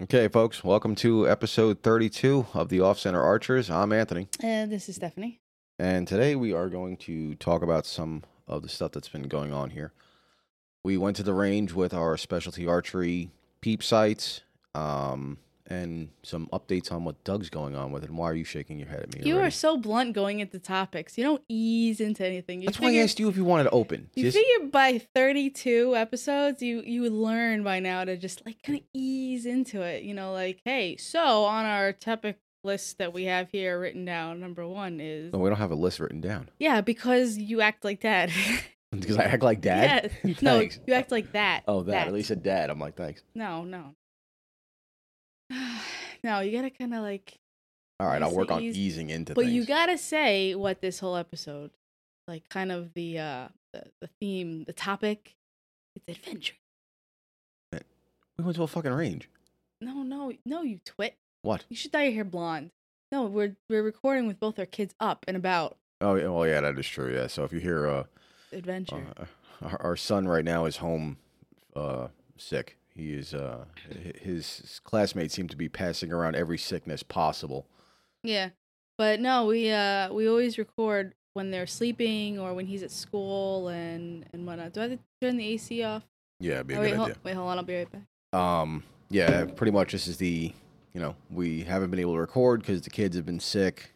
Okay, folks, welcome to episode 32 of the Off Center Archers. I'm Anthony, And this is Stephanie. and today we are going to talk about some of the stuff that's been going on here. We went to the range with our specialty archery peep sights, and some updates on what Doug's going on with it. And why are you shaking your head at me? You already? are so blunt going into topics. You don't ease into anything. That's why I asked you if you wanted to open. You figure by 32 episodes, you would learn by now to just like kind of ease into it. You know, like, hey, so on our topic list that we have here written down, number one is... No, we don't have a list written down. Yeah, because you act like dad. Because I act like dad? Yeah. No, you act like that. Oh, that. At least a dad. I'm like, thanks. No. No, you gotta kind of like... All right, I'll work on easing into things. But you gotta say what this whole episode, like kind of the theme, the topic, it's adventure. We went to a fucking range. No, you twit. What? You should dye your hair blonde. No, we're recording with both our kids up and about. Oh, yeah, well, yeah, that is true, yeah. So if you hear... adventure. Our son right now is home sick. He is his classmates seem to be passing around every sickness possible. Yeah. But no, we always record when they're sleeping or when he's at school and whatnot. Do I have to turn the AC off? Yeah, it'd be a good idea. Wait, hold on, I'll be right back. Yeah, pretty much this is we haven't been able to record because the kids have been sick.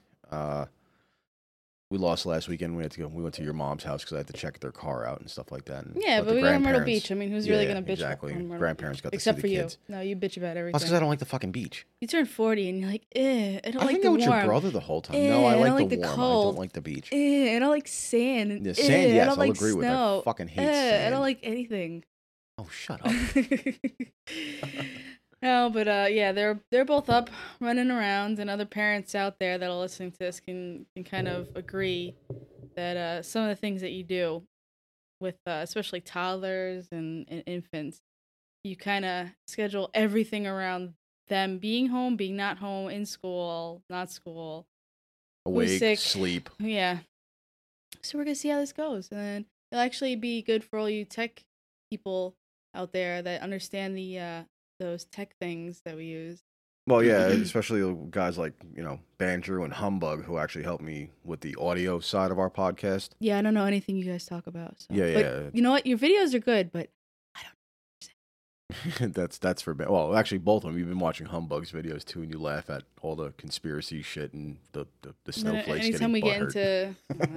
We lost last weekend. We went to your mom's house because I had to check their car out and stuff like that. Yeah, but we were in Myrtle Beach. I mean, who's really gonna bitch? Exactly. On Myrtle Grandparents Beach? got to Except see for the you. kids. No, you bitch about everything. That's because I don't like the fucking beach. You turn 40 and you're like, I don't I've like been the with warm. your brother the whole time. No, I like the warm. cold. I don't like the beach. I don't like sand. The sand, yes, I don't I'll like agree with. snow. I fucking hate sand. I don't like anything. Oh, shut up. No, but yeah, they're both up running around, and other parents out there that are listening to this can kind of agree that some of the things that you do with especially toddlers and infants, you kind of schedule everything around them being home, being not home, in school, not school, Awake, sick. sleep. Yeah. So we're gonna see how this goes, and it'll actually be good for all you tech people out there that understand the those tech things that we use. Well, yeah, especially guys like, Bandrew and Humbug who actually help me with the audio side of our podcast. Yeah, I don't know anything you guys talk about. So. Yeah. But you know what? Your videos are good, but I don't That's for... Well, actually, both of them. You've been watching Humbug's videos, too, and you laugh at all the conspiracy shit and the snowflakes anytime we get into...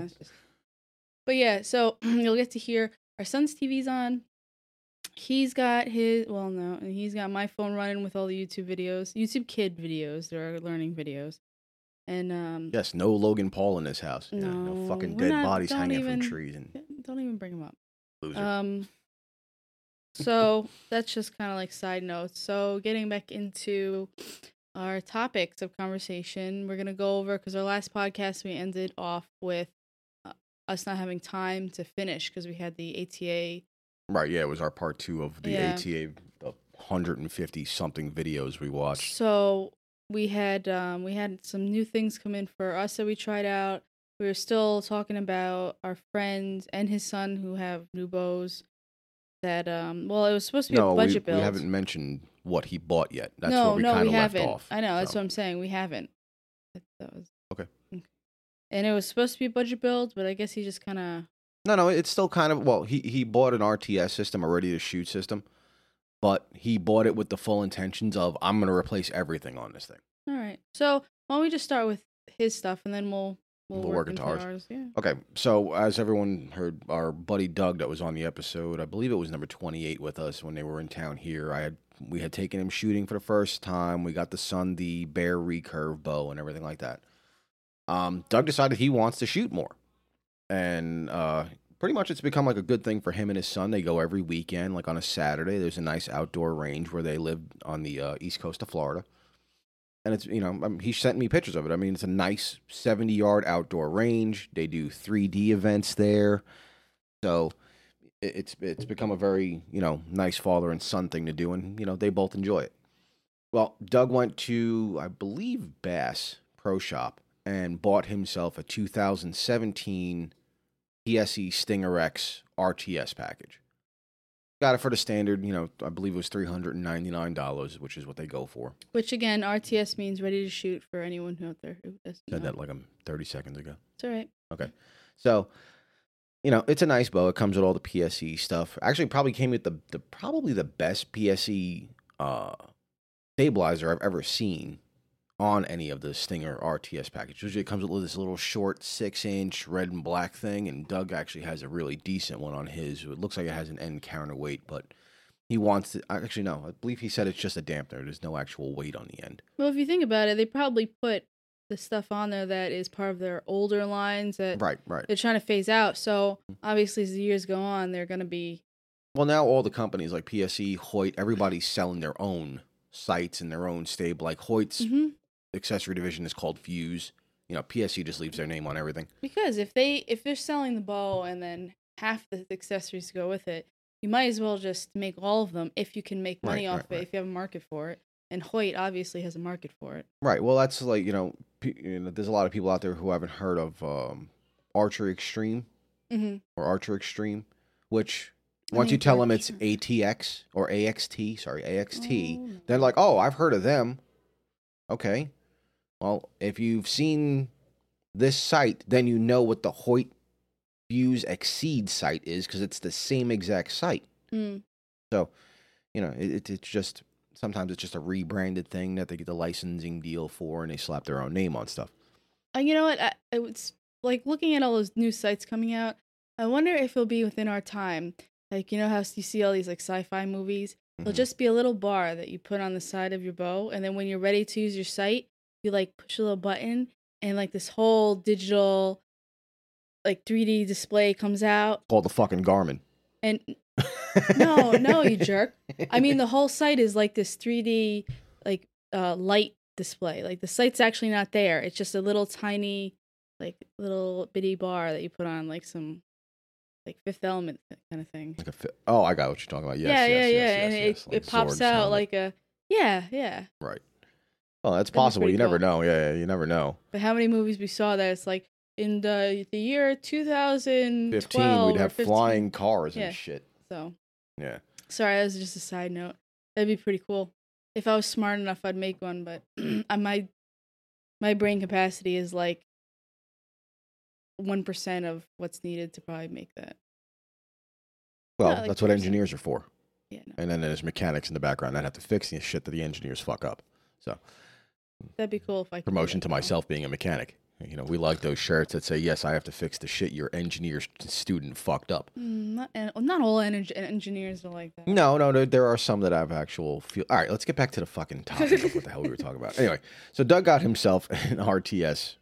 But yeah, so you'll get to hear our son's TV's on. He's got he's got my phone running with all the YouTube videos, YouTube kid videos. There are learning videos, and yes, no Logan Paul in this house. No fucking dead bodies hanging from trees and don't even bring him up. Loser. So that's just kind of like side notes. So getting back into our topics of conversation, we're gonna go over because our last podcast we ended off with us not having time to finish because we had the ATA. Right, yeah, it was our part 2 of the ATA, the 150 something videos we watched. So we had some new things come in for us that we tried out. We were still talking about our friend and his son who have new bows. That it was supposed to be a budget build. We haven't mentioned what he bought yet. That's where we kind of left off. I know, that's what I'm saying. We haven't. That was okay. And it was supposed to be a budget build, but I guess he just kind of. No, it's still kind of... Well, he bought an RTS system, a ready-to-shoot system, but he bought it with the full intentions of, I'm going to replace everything on this thing. All right. So, why don't we just start with his stuff, and then we'll work into ours. Yeah. Okay, so as everyone heard, our buddy Doug that was on the episode, I believe it was number 28 with us when they were in town here, we had taken him shooting for the first time. We got the son the Bear recurve bow and everything like that. Doug decided he wants to shoot more. And pretty much it's become like a good thing for him and his son. They go every weekend, like on a Saturday. There's a nice outdoor range where they live on the east coast of Florida. And it's, he sent me pictures of it. I mean, it's a nice 70-yard outdoor range. They do 3D events there. So it's become a very, nice father and son thing to do. And, they both enjoy it. Well, Doug went to, I believe, Bass Pro Shop and bought himself a 2017 PSE Stinger X RTS package. Got it for the standard, I believe it was $399, which is what they go for. Which, again, RTS means ready to shoot for anyone out there who doesn't know. Said that like 30 seconds ago. It's all right. Okay. So, it's a nice bow. It comes with all the PSE stuff. Actually, probably came with probably the best PSE stabilizer I've ever seen on any of the Stinger RTS package. Usually it comes with this little short 6-inch red and black thing, and Doug actually has a really decent one on his. It looks like it has an end counterweight, but he wants to... Actually, no. I believe he said it's just a dampener. There's no actual weight on the end. Well, if you think about it, they probably put the stuff on there that is part of their older lines that Right. they're trying to phase out. So, obviously, as the years go on, they're going to be... Well, now all the companies like PSE, Hoyt, everybody's selling their own sights and their own stable. Like Hoyt's accessory division is called Fuse. PSE just leaves their name on everything. Because if they're selling the bow and then half the accessories go with it, you might as well just make all of them if you can make money off it, if you have a market for it. And Hoyt obviously has a market for it. Right. Well, that's like, there's a lot of people out there who haven't heard of Archer Extreme or Archer Extreme, which once you tell them it's ATX or AXT, they're like, oh, I've heard of them. Okay. Well, if you've seen this sight, then you know what the Hoyt Fuse Exceed sight is because it's the same exact sight. So, it's just... Sometimes it's just a rebranded thing that they get the licensing deal for, and they slap their own name on stuff. You know what? It's like looking at all those new sites coming out. I wonder if it'll be within our time. Like, how you see all these like sci-fi movies? It'll just be a little bar that you put on the side of your bow, and then when you're ready to use your sight, you like push a little button, and like this whole digital, like 3D display comes out. Called the fucking Garmin. And no, you jerk. I mean, the whole site is like this 3D, like, light display. Like, the site's actually not there. It's just a little tiny, like, little bitty bar that you put on, like, some, like, Fifth Element kind of thing. Like I got what you're talking about. Yes, and yes. It pops out like a, yeah. Right. Well, that's possible. You never know. Yeah, you never know. But how many movies we saw that it's like, in the year 2015, we'd have flying cars and shit. So, yeah. Sorry, that was just a side note. That'd be pretty cool. If I was smart enough, I'd make one, but my brain capacity is like 1% of what's needed to probably make that. Well, like that's 2%. What engineers are for. Yeah. No. And then there's mechanics in the background that have to fix the shit that the engineers fuck up. So that'd be cool if I could. Promotion to myself being a mechanic. We like those shirts that say, yes, I have to fix the shit your engineer student fucked up. Not all engineers are like that. No, there are some that have actual feel. All right, let's get back to the fucking topic of what the hell we were talking about. Anyway, so Doug got himself an RTS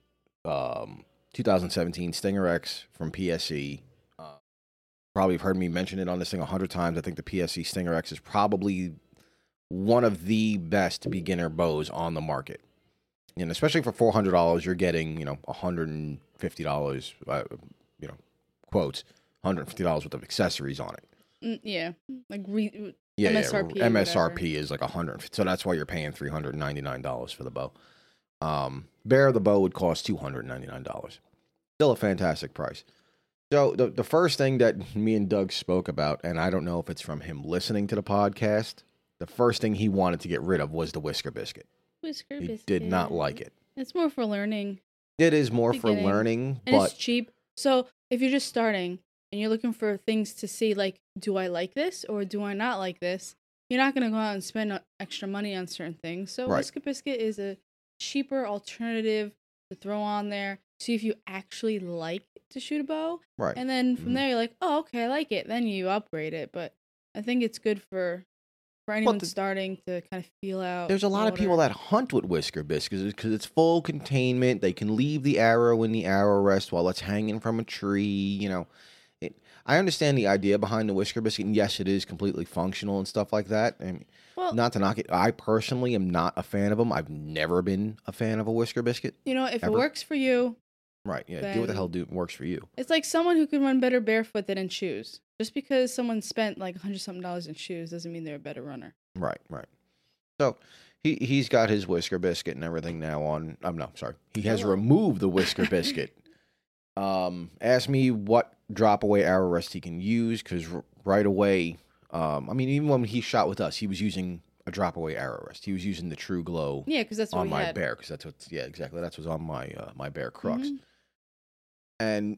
2017 Stinger X from PSE. Probably have heard me mention it on this thing 100 times. I think the PSE Stinger X is probably one of the best beginner bows on the market. And especially for $400, you're getting, $150, quotes, $150 worth of accessories on it. Yeah. Like MSRP. Yeah, MSRP is like $100. So that's why you're paying $399 for the bow. Bare the bow would cost $299. Still a fantastic price. So the first thing that me and Doug spoke about, and I don't know if it's from him listening to the podcast, the first thing he wanted to get rid of was the Whisker Biscuit. He did not like it. It's more for learning. It is more for learning, and but it's cheap. So if you're just starting and you're looking for things to see, like, do I like this or do I not like this? You're not going to go out and spend extra money on certain things. So Whisker Biscuit is a cheaper alternative to throw on there. See if you actually like to shoot a bow. Right. And then from there, you're like, oh, okay, I like it. Then you upgrade it. But I think it's good for anyone starting to kind of feel out. There's a lot of people that hunt with Whisker Biscuits because it's full containment. They can leave the arrow in the arrow rest while it's hanging from a tree. I understand the idea behind the Whisker Biscuit, and yes, it is completely functional and stuff like that. I mean, not to knock it. I personally am not a fan of them. I've never been a fan of a Whisker Biscuit. If it works for you. Right, yeah. Do what the hell works for you. It's like someone who could run better barefoot than in shoes. Just because someone spent like $100-something in shoes doesn't mean they're a better runner. Right. So he's got his Whisker Biscuit and everything now on. He has removed the Whisker Biscuit. Asked me what drop away arrow rest he can use because right away I mean, even when he shot with us, he was using a drop away arrow rest. He was using the True Glow Yeah, because that's what on we my had. bear, because that's what, yeah, exactly. That's what's on my my bear Crux. Mhm. And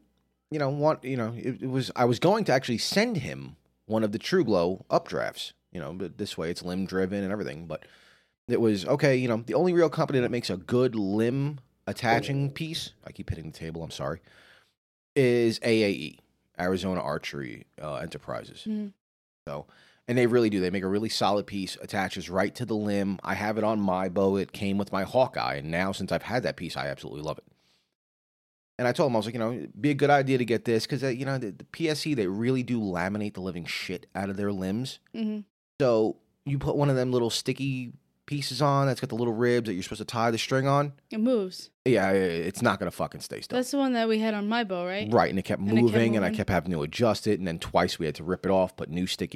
it was, I was going to actually send him one of the True Glow updrafts. But this way it's limb driven and everything. But it was okay. The only real company that makes a good limb attaching piece, I keep hitting the table, I'm sorry, is AAE, Arizona Archery Enterprises. Mhm. So, and they really do. They make a really solid piece, attaches right to the limb. I have it on my bow. It came with my Hawkeye, and now since I've had that piece, I absolutely love it. And I told him, I was like, it'd be a good idea to get this because, the PSE, they really do laminate the living shit out of their limbs. Mm-hmm. So you put one of them little sticky pieces on that's got the little ribs that you're supposed to tie the string on. It moves. Yeah, it's not going to fucking stay still. That's the one that we had on my bow, right? Right, and it kept moving, and I kept having to adjust it, and then twice we had to rip it off, put new sticky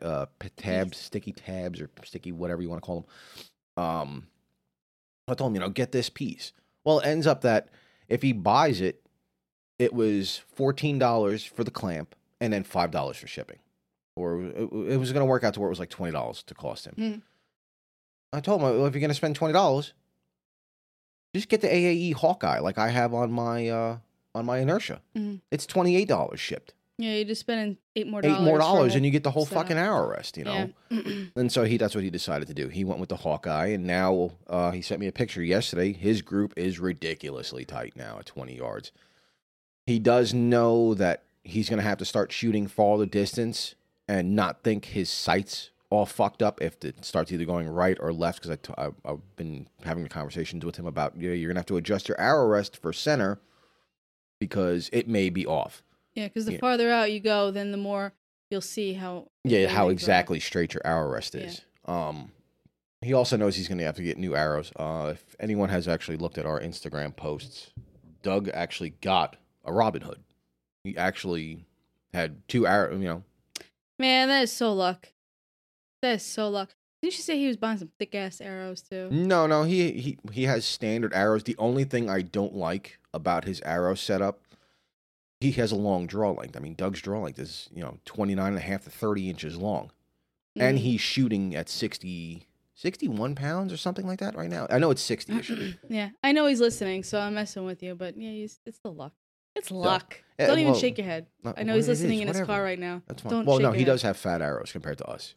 sticky tabs, or sticky whatever you want to call them. I told him, get this piece. Well, it ends up that if he buys it, it was $14 for the clamp, and then $5 for shipping. Or it was going to work out to where it was like $20 to cost him. Mm. I told him, well, if you're going to spend $20, just get the AAE Hawkeye like I have on my Inertia. Mm. It's $28 shipped. Yeah, you're just spending $8 more. $8 more, and you get the whole fucking arrow rest, Yeah. And so that's what he decided to do. He went with the Hawkeye, and now he sent me a picture yesterday. His group is ridiculously tight now at 20 yards. He does know that he's going to have to start shooting farther distance and not think his sight's all fucked up if it starts either going right or left, because I've been having conversations with him about, you're going to have to adjust your arrow rest for center because it may be off. Yeah, because the farther out you go, then the more you'll see how... how exactly straight your arrow rest is. Yeah. He also knows he's going to have to get new arrows. If anyone has actually looked at our Instagram posts, Doug actually got a Robin Hood. He actually had 2 arrows, Man, that is so luck. That is so luck. Didn't you say he was buying some thick-ass arrows, too? No, he has standard arrows. The only thing I don't like about his arrow setup, he has a long draw length. I mean, Doug's draw length is, 29.5 to 30 inches long. Mm. And he's shooting at 61 pounds or something like that right now. I know it's 60-ish. Yeah, I know he's listening, so I'm messing with you, but yeah, it's the luck. It's luck. Don't even shake your head. I know he's listening in his car right now. That's fine. Well, no, he does have fat arrows compared to us.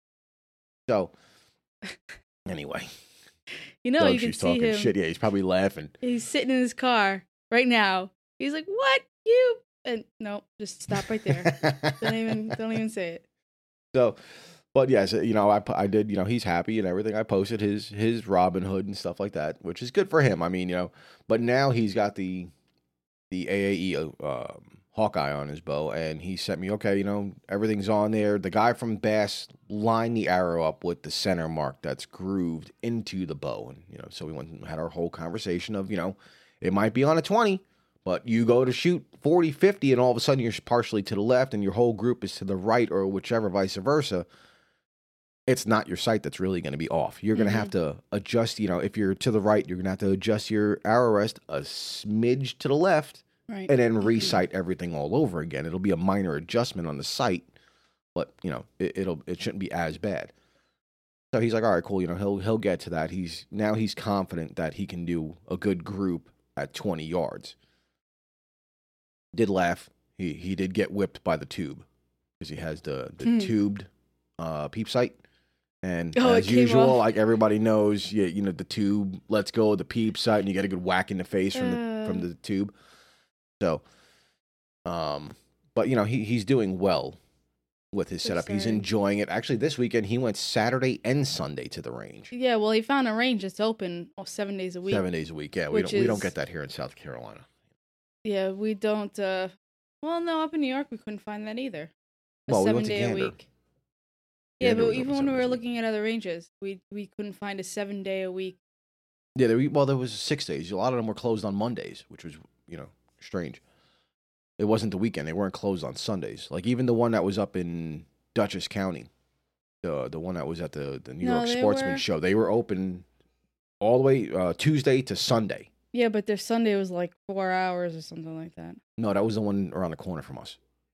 So, anyway. You can see him. Shit. Yeah, he's probably laughing. He's sitting in his car right now. He's like, "What? You?" And no, just stop right there. don't even say it. So, but yes, I did, he's happy and everything. I posted his Robin Hood and stuff like that, which is good for him. I mean, but now he's got the AAE Hawkeye on his bow, and he sent me, okay, everything's on there. The guy from Bass lined the arrow up with the center mark that's grooved into the bow. And, so we went and had our whole conversation of, it might be on a 20, but you go to shoot 40, 50, and all of a sudden you're partially to the left and your whole group is to the right, or whichever, vice versa. It's not your sight that's really going to be off. You're going to have to adjust, if you're to the right, you're going to have to adjust your arrow rest a smidge to the left. Right. And then resight everything all over again. It'll be a minor adjustment on the sight, but it shouldn't be as bad. So he's like, all right, cool. He'll get to that. He's confident that he can do a good group at 20 yards. Did laugh. He did get whipped by the tube because he has the tubed peep sight. And as usual, like everybody knows, the tube lets go of the peep sight, and you get a good whack in the face from the tube. So, but he's doing well with his setup. He's enjoying it. Actually, this weekend he went Saturday and Sunday to the range. Yeah, well, he found a range that's open 7 days a week. 7 days a week. Yeah, we don't get that here in South Carolina. Yeah, we don't. Well, no, up in New York we couldn't find that either. We went to Gander. A week. Yeah, but even when we were looking at other ranges, we couldn't find a 7 day a week. Yeah, there was 6 days. A lot of them were closed on Mondays, which was strange. It wasn't the weekend. They weren't closed on Sundays. Like even the one that was up in Dutchess County, the one that was at the New York Sportsman Show, they were open all the way Tuesday to Sunday. Yeah, but their Sunday was like 4 hours or something like that. No, that was the one around the corner from us.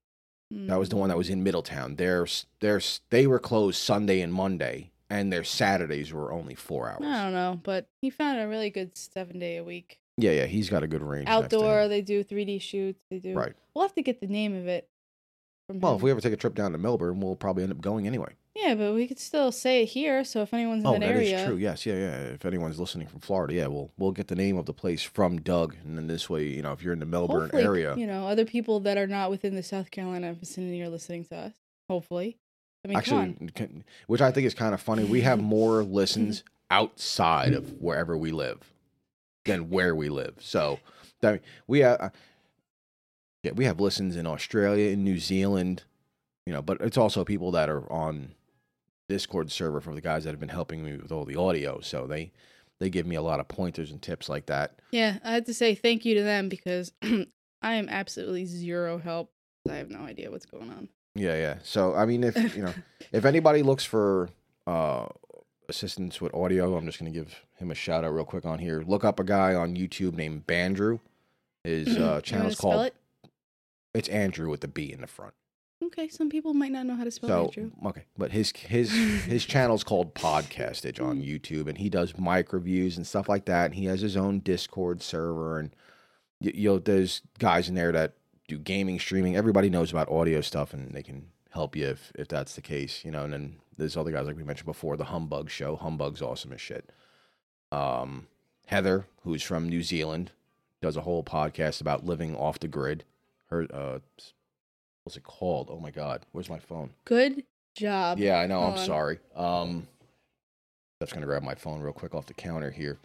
That was the one that was in Middletown. They were closed Sunday and Monday, and their Saturdays were only 4 hours. I don't know, but he found a really good 7-day a week. Yeah, he's got a good range. Outdoor, they do 3D shoots. They do. Right. We'll have to get the name of it. Well, if we ever take a trip down to Melbourne, we'll probably end up going anyway. Yeah, but we could still say it here. So if anyone's in that area, that is true. Yes, yeah. If anyone's listening from Florida, yeah, we'll get the name of the place from Doug, and then this way, if you're in the Melbourne area, other people that are not within the South Carolina vicinity are listening to us. Hopefully, I mean, actually, which I think is kind of funny. We have more listens outside of wherever we live than where we live. So we have listens in Australia, in New Zealand, but it's also people that are on Discord server for the guys that have been helping me with all the audio. So they give me a lot of pointers and tips like that. Yeah, I had to say thank you to them because I am absolutely zero help. I have no idea what's going on. Yeah. So I mean, if if anybody looks for assistance with audio, I'm just gonna give him a shout out real quick on here. Look up a guy on YouTube named Bandrew. His channel's called. It's Andrew with the B in the front. Okay, some people might not know how to spell Andrew. Okay, but his channel's called Podcastage on YouTube, and he does mic reviews and stuff like that. And he has his own Discord server, and there's guys in there that do gaming streaming. Everybody knows about audio stuff, and they can help you if that's the case, And then there's other guys like we mentioned before, the Humbug Show. Humbug's awesome as shit. Heather, who's from New Zealand, does a whole podcast about living off the grid. Her what's it called? Oh my God, where's my phone? Good job. Yeah, I know. I'm sorry. Just gonna grab my phone real quick off the counter here.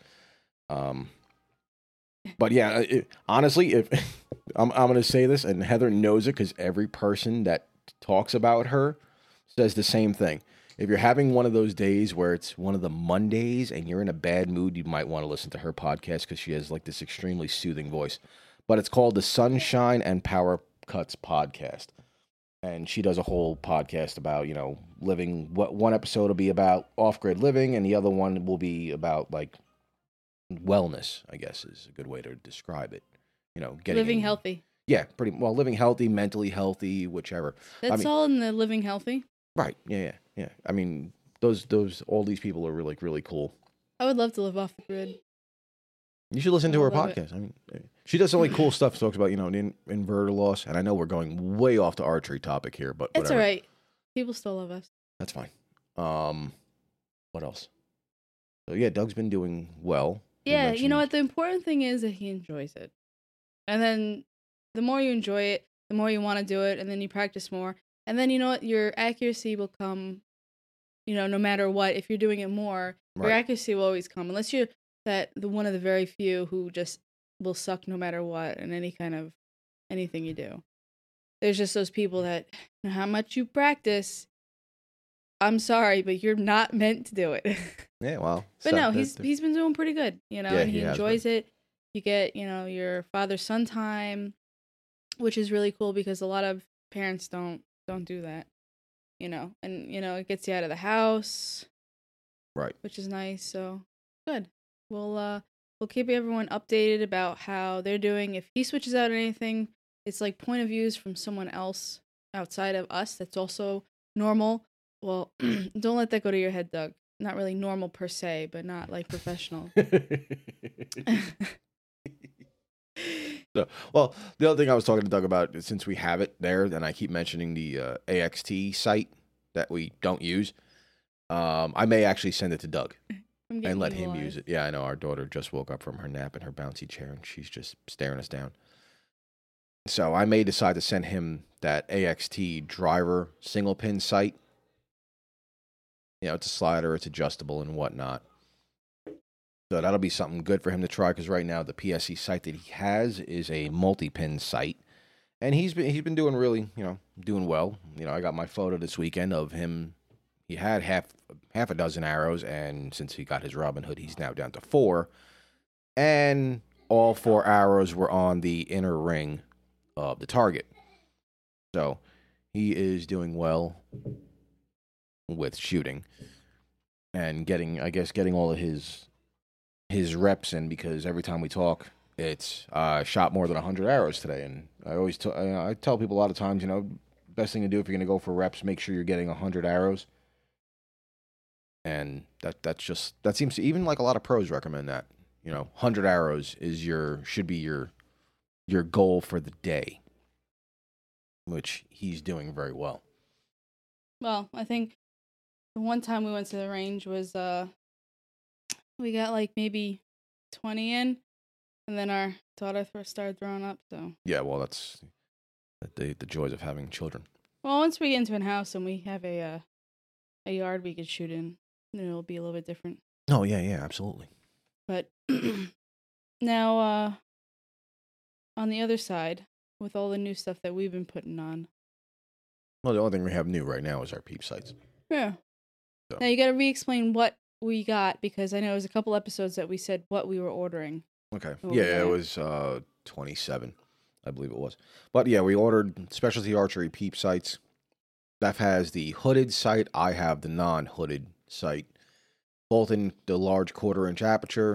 But yeah, honestly, if I'm gonna say this, and Heather knows it because every person that talks about her says the same thing. If you're having one of those days where it's one of the Mondays and you're in a bad mood, you might want to listen to her podcast because she has like this extremely soothing voice. But it's called the Sunshine and Power Cuts podcast. And she does a whole podcast about, living. What one episode will be about off-grid living, and the other one will be about like wellness, I guess is a good way to describe it. Living healthy. Yeah, pretty well, living healthy, mentally healthy, whichever. That's all in the living healthy. Right. Yeah. I mean, all these people are really, really cool. I would love to live off the grid. You should listen to her podcast. I mean, she does so many cool stuff. Talks about, inverter loss. And I know we're going way off the archery topic here, but whatever. It's all right. People still love us. That's fine. What else? So, yeah, Doug's been doing well. Yeah, you know what? The important thing is that he enjoys it. And then the more you enjoy it, the more you want to do it, and then you practice more. And then, you know what? Your accuracy will come, no matter what. If you're doing it more, your accuracy will always come. Unless you're one of the very few who just will suck no matter what in anything you do. There's just those people that, how much you practice, I'm sorry, but you're not meant to do it. Yeah, well. But no, he's been doing pretty good, and he enjoys it. You get, your father-son time, which is really cool because a lot of parents don't do that, and, it gets you out of the house. Right. Which is nice, so good. We'll keep everyone updated about how they're doing. If he switches out anything, it's like point of views from someone else outside of us that's also normal. Well, don't let that go to your head, Doug. Not really normal per se, but not like professional. So, well, the other thing I was talking to Doug about, since we have it there, and I keep mentioning the AXT site that we don't use, I may actually send it to Doug. And let him use it. Yeah, I know. Our daughter just woke up from her nap in her bouncy chair, and she's just staring us down. So I may decide to send him that AXT driver single pin site. It's a slider, it's adjustable and whatnot. So that'll be something good for him to try, because right now the PSE site that he has is a multi-pin site. And he's been doing really, doing well. I got my photo this weekend of him. He had half a dozen arrows, and since he got his Robin Hood, he's now down to 4. And all 4 arrows were on the inner ring of the target. So he is doing well with shooting and getting all of his reps in, because every time we talk, it's shot more than 100 arrows today. And I always I tell people a lot of times, best thing to do if you're going to go for reps, make sure you're getting 100 arrows. And that seems to, even like a lot of pros recommend that. 100 arrows should be your goal for the day, which he's doing very well. Well, I think the one time we went to the range was we got like maybe 20 in, and then our daughter started throwing up. So yeah, well, that's the joys of having children. Well, once we get into a house and we have a yard we could shoot in, it'll be a little bit different. Oh yeah, absolutely. But now, on the other side, with all the new stuff that we've been putting on. Well, the only thing we have new right now is our peep sights. Yeah. So. Now you got to re-explain what we got, because I know it was a couple episodes that we said what we were ordering. Okay. Yeah, it was 27, I believe it was. But yeah, we ordered Specialty Archery peep sights. Steph has the hooded sight. I have the non-hooded sight. Both in the large 1/4-inch aperture.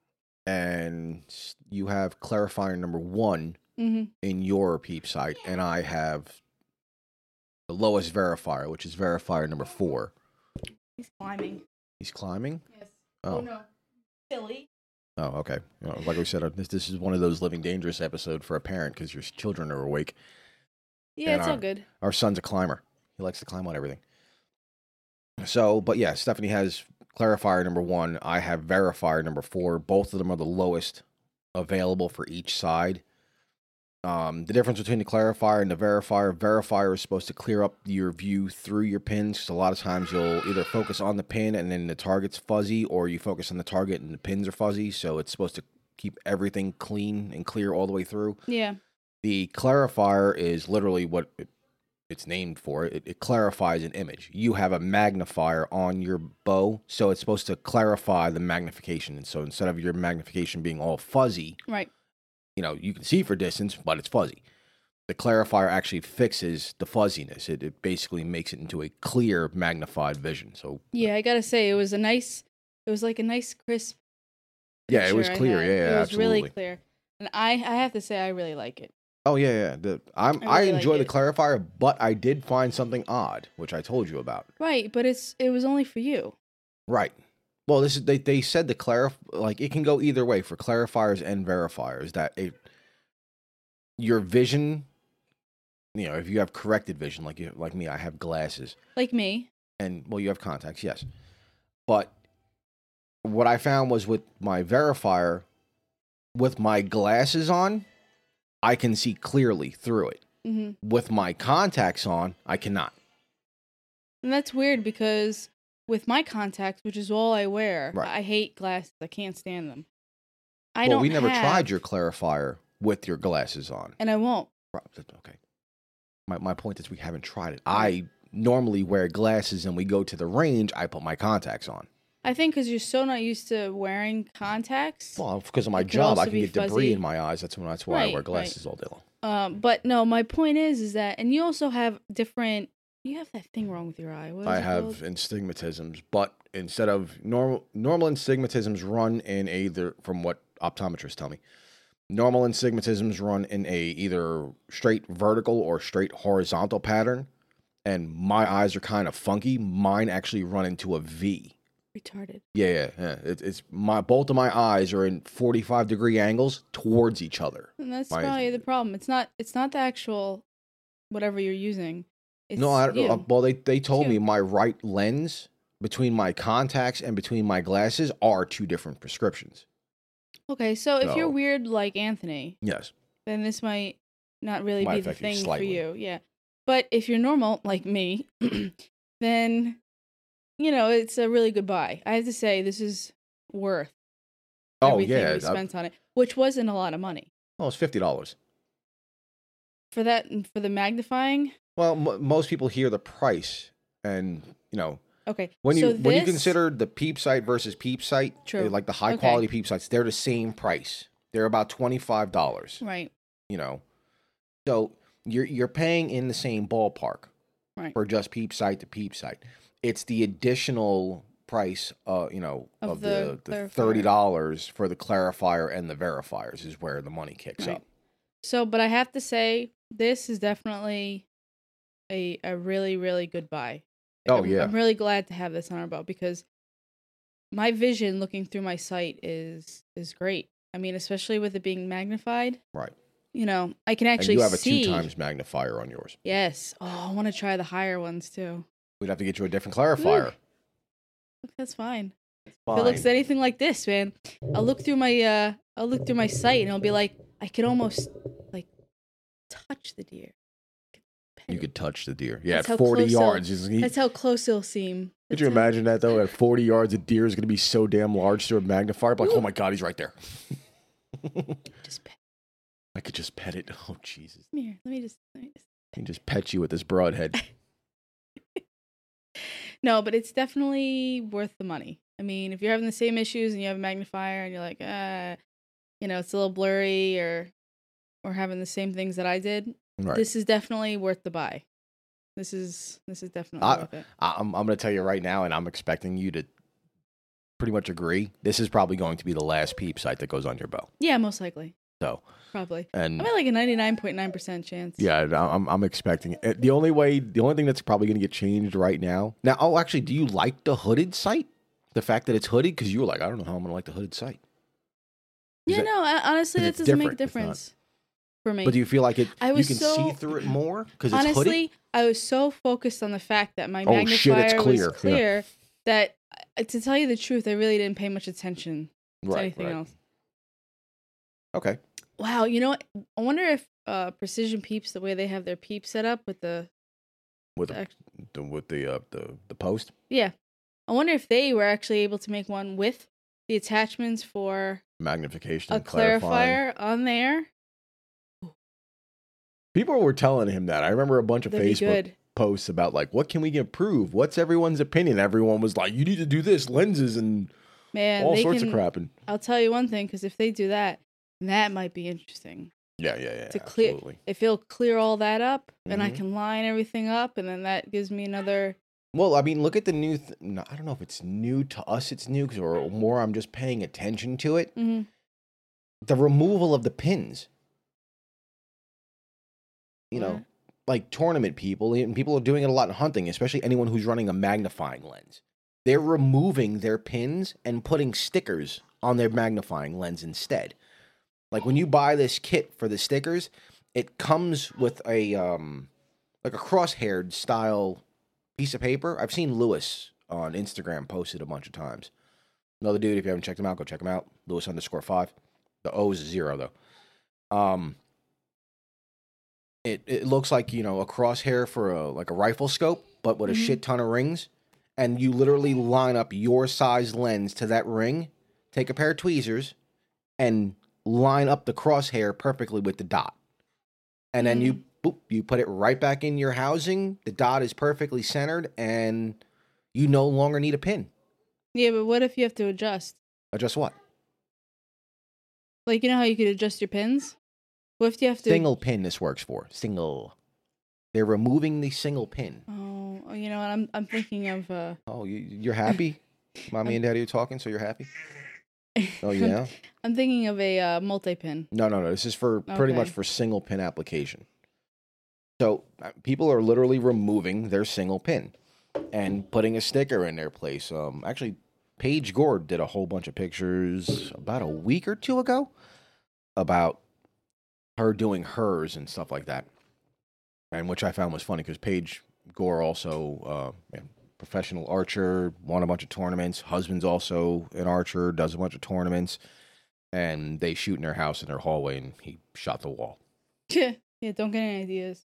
And you have clarifier number 1 in your peep sight. And I have the lowest verifier, which is verifier number 4. He's climbing. He's climbing? Yes. Oh no. Silly. Oh, okay. Like we said, this is one of those Living Dangerous episode for a parent because your children are awake. Yeah, it's all good. Our son's a climber. He likes to climb on everything. So, but yeah, Stephanie has clarifier number 1. I have verifier number 4. Both of them are the lowest available for each side. The difference between the clarifier and the verifier is supposed to clear up your view through your pins. Because a lot of times you'll either focus on the pin and then the target's fuzzy, or you focus on the target and the pins are fuzzy. So it's supposed to keep everything clean and clear all the way through. Yeah. The clarifier is literally what it's named for. It clarifies an image. You have a magnifier on your bow, so it's supposed to clarify the magnification. And so instead of your magnification being all fuzzy, right, you can see for distance, but it's fuzzy. The clarifier actually fixes the fuzziness. It basically makes it into a clear, magnified vision. So yeah, I gotta say it was like a nice crisp. Yeah, it was clear. Yeah, it was absolutely. really clear, and I have to say I really like it. Oh yeah. I enjoy the clarifier, but I did find something odd, which I told you about. Right, but it was only for you. Right. Well, this is they said it can go either way for clarifiers and verifiers. That your vision, if you have corrected vision, like me, I have glasses. Like me. And you have contacts, yes. But what I found was with my verifier, with my glasses on, I can see clearly through it. Mm-hmm. With my contacts on, I cannot. And that's weird because with my contacts, which is all I wear, right. I hate glasses. I can't stand them. We never tried your clarifier with your glasses on. And I won't. Okay. My point is we haven't tried it. I normally wear glasses and we go to the range, I put my contacts on. I think because you're so not used to wearing contacts. Well, because of my job, I can get debris in my eyes. That's why I wear glasses all day long. But no, my point is that, and you also have different. You have that thing wrong with your eye. I have astigmatisms, but instead of normal astigmatisms run in either, from what optometrists tell me, normal astigmatisms run in either straight vertical or straight horizontal pattern, and my eyes are kind of funky. Mine actually run into a V. Retarded. Yeah. It's both of my eyes are in 45-degree angles towards each other. And that's probably the problem. It's not the actual whatever you're using. It's well, they told me my right lens between my contacts and between my glasses are 2 different prescriptions. Okay, so if you're weird like Anthony, yes, then this might not really be the thing for you. Yeah. But if you're normal like me, then it's a really good buy. I have to say this is worth everything we spent on it, which wasn't a lot of money. Oh, it's $50. For that, and for the magnifying? Well, most people hear the price and, okay. When you consider the peep sight versus peep sight, true, like the high quality peep sights, they're the same price. They're about $25. Right. So you're paying in the same ballpark. Right. For just peep sight to peep sight. It's the additional price, of the $30 for the clarifier and the verifiers is where the money kicks up. So, but I have to say, this is definitely a really, really good buy. Oh, yeah. I'm really glad to have this on our boat because my vision looking through my sight is great. I mean, especially with it being magnified. Right. You know, I can actually And you have a see. 2 times magnifier on yours. Yes. Oh, I want to try the higher ones too. We'd have to get you a different clarifier. Look, that's fine. Fine. If it looks anything like this, man, I'll look through my sight and it'll be like I could almost like touch the deer. You could touch the deer. Yeah, That's at how 40 close yards. That's how close it'll seem. Could you imagine that, though? At 40 yards, a deer is going to be so damn large through a magnifier. Like, oh my God, he's right there. Just pet. I could just pet it. Oh, Jesus. Come here. Let me just. He can just pet you with this broadhead. No, but it's definitely worth the money. I mean, if you're having the same issues and you have a magnifier and you're like, it's a little blurry or having the same things that I did, Right. This is definitely worth the buy. This is definitely worth it. I'm going to tell you right now, and I'm expecting you to pretty much agree. This is probably going to be the last peep site that goes on your bow. Yeah, most likely. So probably. And I'm at like a 99.9% chance. Yeah, I'm expecting it. The only thing that's probably going to get changed right now. Now, actually, do you like the hooded sight? The fact that it's hooded, because you were like, I don't know how I'm going to like the hooded sight. Honestly, that doesn't make a difference for me. But do you feel like you can see through it more because it's hooded? Honestly, I was so focused on the fact that my magnifier was clear that, to tell you the truth, I really didn't pay much attention to anything else. Okay. Wow, you know what? I wonder if Precision Peeps, the way they have their peep set up with the post. Yeah, I wonder if they were actually able to make one with the attachments for magnification, a clarifier on there. People were telling him that. I remember a bunch of Facebook posts about like, what can we improve? What's everyone's opinion? Everyone was like, you need to do this, lenses and all sorts of crap. And I'll tell you one thing, because if they do that, that might be interesting. Yeah. To clear, absolutely. If it'll clear all that up, and I can line everything up, and then that gives me another. Well, I mean, look at the new. I don't know if it's new to us. It's new or more. I'm just paying attention to it. Mm-hmm. The removal of the pins. You know, like tournament people, and people are doing it a lot in hunting, especially anyone who's running a magnifying lens. They're removing their pins and putting stickers on their magnifying lens instead. Like when you buy this kit for the stickers, it comes with a like a crosshaired style piece of paper. I've seen Lewis on Instagram post it a bunch of times. Another dude, if you haven't checked him out, go check him out. Lewis_5. The O is 0 though. It looks like, a crosshair for a rifle scope, but with a shit ton of rings. And you literally line up your size lens to that ring, take a pair of tweezers, and line up the crosshair perfectly with the dot. And then you put it right back in your housing. The dot is perfectly centered, and you no longer need a pin. Yeah, but what if you have to adjust? Adjust what? Like, you know how you could adjust your pins? What if you have to... Single pin this works for. Single. They're removing the single pin. Oh, you know what? I'm thinking of... Oh, you're happy? Mommy and Daddy are talking, so you're happy? Oh, yeah? I'm thinking of a multi-pin. No. This is for pretty much for single pin application. So people are literally removing their single pin and putting a sticker in their place. Actually, Paige Gord did a whole bunch of pictures about a week or two ago about her doing hers and stuff like that, and which I found was funny because Paige Gore also professional archer, won a bunch of tournaments. Husband's also an archer, does a bunch of tournaments, and they shoot in their house in their hallway, and he shot the wall. Yeah, don't get any ideas.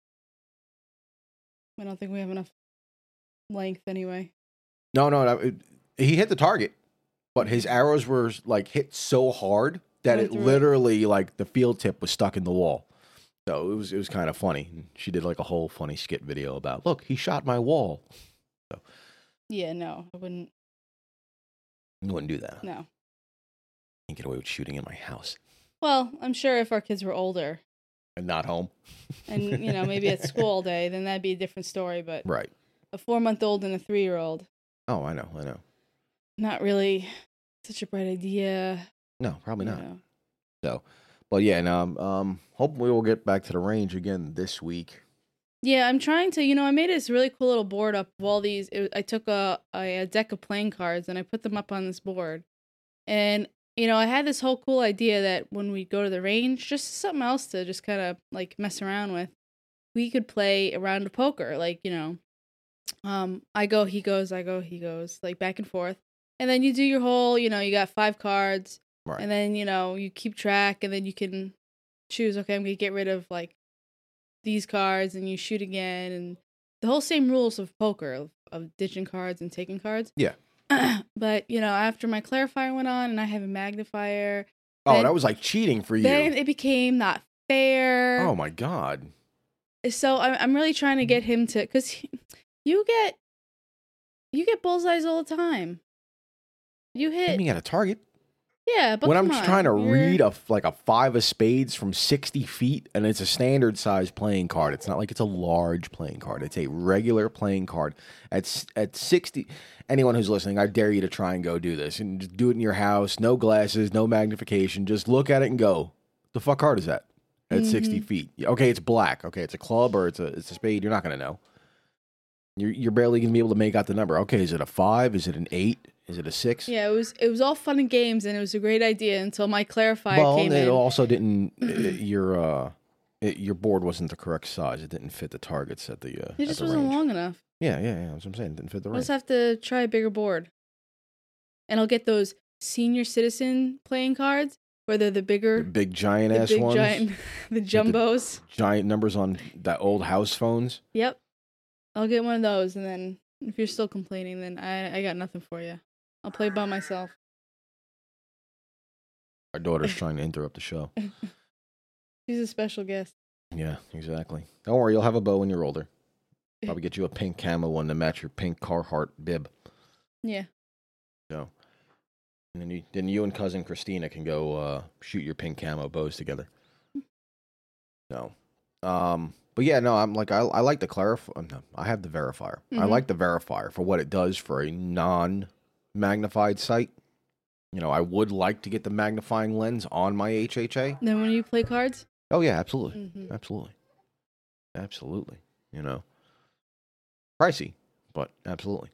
I don't think we have enough length anyway. No, he hit the target, but his arrows were hit so hard that it literally the field tip was stuck in the wall. So it was kind of funny. She did a whole funny skit video about, look, he shot my wall. So yeah, no, I wouldn't. You wouldn't do that. No. Can't get away with shooting in my house. Well, I'm sure if our kids were older and not home, and maybe at school all day, then that'd be a different story. But right, a 4-month-old and a 3-year-old. Oh, I know. Not really such a bright idea. No, probably not. So, but yeah, hopefully we'll get back to the range again this week. Yeah, I'm trying to, I made this really cool little board up of all these. I took a deck of playing cards and I put them up on this board. And, I had this whole cool idea that when we go to the range, just something else to just kind of like mess around with, we could play a round of poker. Like, I go, he goes, I go, he goes, like back and forth. And then you do your whole, you got 5 cards. Right. And then, you keep track and then you can choose, okay, I'm going to get rid of like these cards and you shoot again. And the whole same rules of poker, of ditching cards and taking cards. Yeah. But, after my clarifier went on and I have a magnifier. Oh, that was like cheating for you. Then it became not fair. Oh, my God. So I'm really trying to get him to, because you get bullseyes all the time. You hit. Aiming at a target. Yeah, but when I'm trying to read a 5 of spades from 60 feet, and it's a standard size playing card. It's not like it's a large playing card. It's a regular playing card. At 60, anyone who's listening, I dare you to try and go do this. And just do it in your house. No glasses, no magnification. Just look at it and go, the fuck card is that? At 60 feet. Okay, it's black. Okay, it's a club or it's a spade. You're not going to know. You're barely going to be able to make out the number. Okay, is it a 5? Is it an 8? Is it a 6? Yeah, it was all fun and games, and it was a great idea until my clarifier came in. Well, it also didn't. Your board wasn't the correct size. It didn't fit the targets at the. It just wasn't long enough. Yeah. That's what I'm saying. It didn't fit the range. I'll just have to try a bigger board, and I'll get those senior citizen playing cards where they're the big giant ass ones, the jumbos, giant numbers on that old house phones. Yep, I'll get one of those, and then if you're still complaining, then I got nothing for you. I'll play by myself. Our daughter's trying to interrupt the show. She's a special guest. Yeah, exactly. Don't worry, you'll have a bow when you're older. Probably get you a pink camo one to match your pink Carhartt bib. Yeah. So, and then you and cousin Christina can go shoot your pink camo bows together. So, but yeah, no, I'm like I like the clarify. No, I have the verifier. Mm-hmm. I like the verifier for what it does for a non-magnified sight. I would like to get the magnifying lens on my HHA. Then when you play cards? Oh yeah, absolutely, absolutely. Pricey, but absolutely.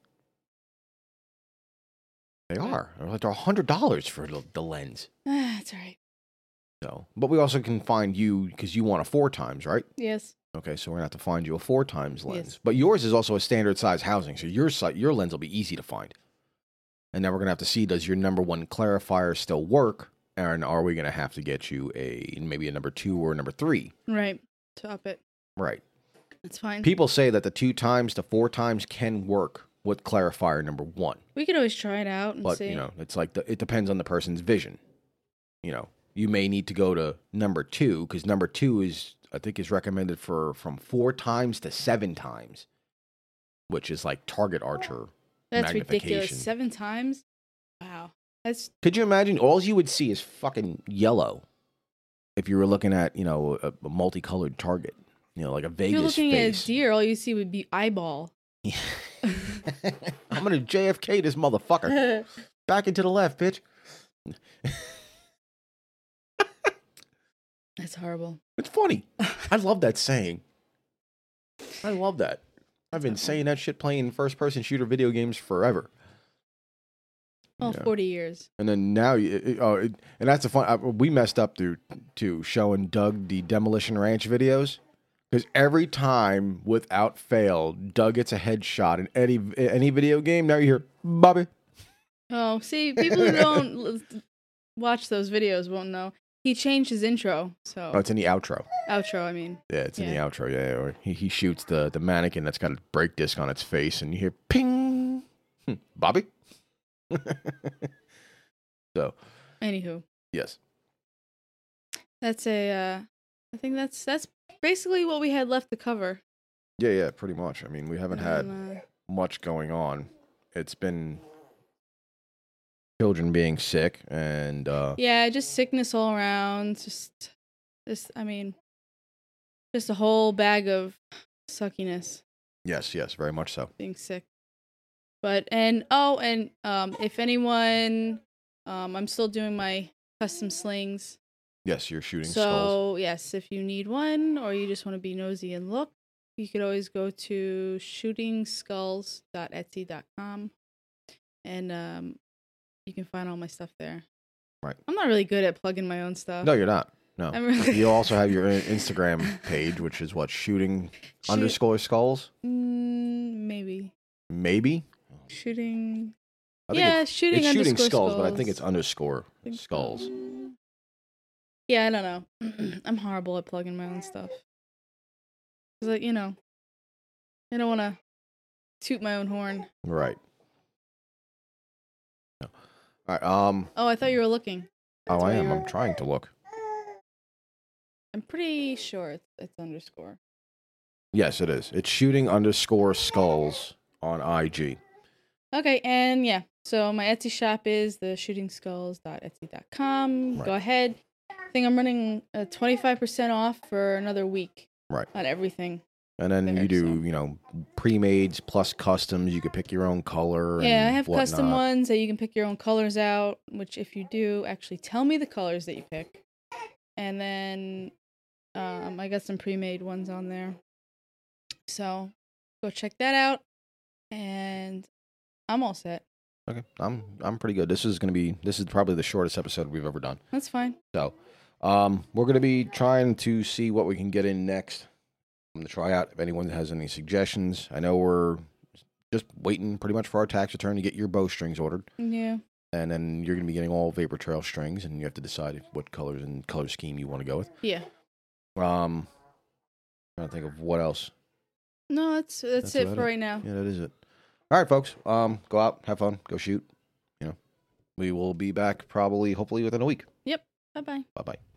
They are. They're $100 for the lens. That's all right. So, but we also can find you because you want a 4 times, right? Yes. Okay, so we're gonna have to find you a 4 times lens. Yes. But yours is also a standard size housing, so your lens will be easy to find. And then we're gonna have to see, does your number 1 clarifier still work, and are we gonna have to get you maybe a number 2 or a number 3? Right. To up it. Right. That's fine. People say that the 2 times to 4 times can work with clarifier number 1. We could always try it out and see. But it's like it depends on the person's vision. You may need to go to number 2 because number 2 is recommended for from 4 times to 7 times, which is like target archer. That's ridiculous. 7 times? Wow. Could you imagine? All you would see is fucking yellow if you were looking at a multicolored target. Like a Vegas. If you're looking face. at a deer, all you see would be eyeball. I'm gonna JFK this motherfucker. Back into the left, bitch. That's horrible. It's funny. I love that saying. I love that. I've been saying that shit playing first-person shooter video games forever. Oh, 40 years. And then now, and that's the fun. We messed up to showing Doug the Demolition Ranch videos. Because every time, without fail, Doug gets a headshot in any video game. Now you hear, Bobby. Oh, see, people who don't watch those videos won't know. He changed his intro, so... Oh, it's in the outro. Outro, I mean. Yeah, it's in the outro, yeah. Or he shoots the mannequin that's got a brake disc on its face, and you hear, ping! Bobby? So. Anywho. Yes. That's I think that's basically what we had left to cover. Yeah, pretty much. I mean, we haven't had much going on. It's been children being sick and just sickness all around. Just a whole bag of suckiness. Yes, very much so. Being sick. But if anyone, I'm still doing my custom slings. Yes, you're shooting skulls. So, yes, if you need one or you just want to be nosy and look, you could always go to shootingskulls.etsy.com and you can find all my stuff there. Right. I'm not really good at plugging my own stuff. No, you're not. No. Really... You also have your Instagram page, which is what, shooting_skulls? Maybe. Maybe? Shooting. I think it's shooting skulls, skulls, but I think it's underscore skulls. Yeah, I don't know. I'm horrible at plugging my own stuff. Cause I don't want to toot my own horn. Right. All right. Oh, I thought you were looking. That's I am. I'm trying to look. I'm pretty sure it's underscore. Yes, it is. It's shooting_skulls on IG. Okay, and yeah. So my Etsy shop is the shootingskulls.etsy.com. Right. Go ahead. I think I'm running 25% off for another week. Right. On everything. And then you do, pre-mades plus customs. You could pick your own color. Yeah, I have whatnot. custom ones that you can pick your own colors out, which if you do, actually tell me the colors that you pick. And then I got some pre-made ones on there. So go check that out. And I'm all set. Okay. I'm pretty good. This is probably the shortest episode we've ever done. That's fine. So we're going to be trying to see what we can get in next. I'm going to try out if anyone has any suggestions. I know we're just waiting pretty much for our tax return to get your bowstrings ordered. Yeah. And then you're going to be getting all Vapor Trail strings, and you have to decide what colors and color scheme you want to go with. Yeah. Trying to think of what else. No, that's it for right now. Yeah, that is it. All right, folks. Go out, have fun, go shoot. We will be back hopefully within a week. Yep. Bye-bye. Bye-bye.